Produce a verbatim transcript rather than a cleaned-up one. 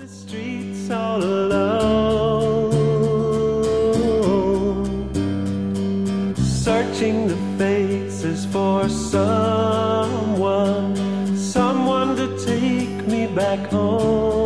streets all alone, searching the faces for someone, someone to take me back home.